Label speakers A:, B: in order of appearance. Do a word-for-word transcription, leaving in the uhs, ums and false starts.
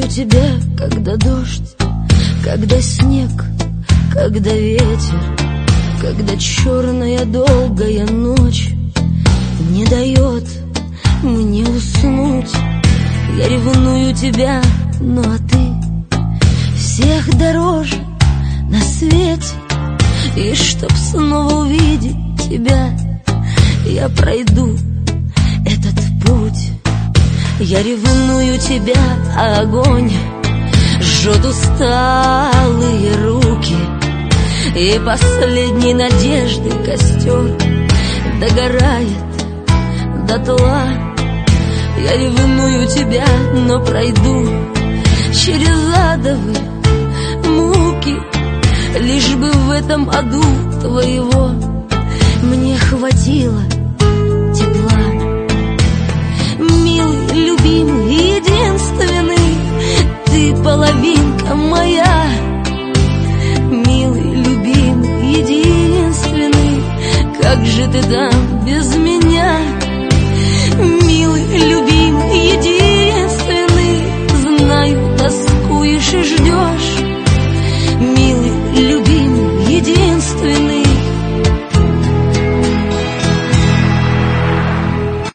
A: тебя, когда дождь, когда снег, когда ветер, когда черная долгая ночь не дает мне уснуть. Я ревную тебя, ну а ты всех дороже на свете. И чтоб снова увидеть тебя, я пройду этот путь. Я ревную тебя, а огонь жжет усталые руки, и последней надежды костер догорает дотла. Я ревную тебя, но пройду через адовые муки, лишь бы в этом аду твоего мне хватило тепла. Милый, любимый, единственный, ты половинка моя. Милый, любимый, единственный, как же ты там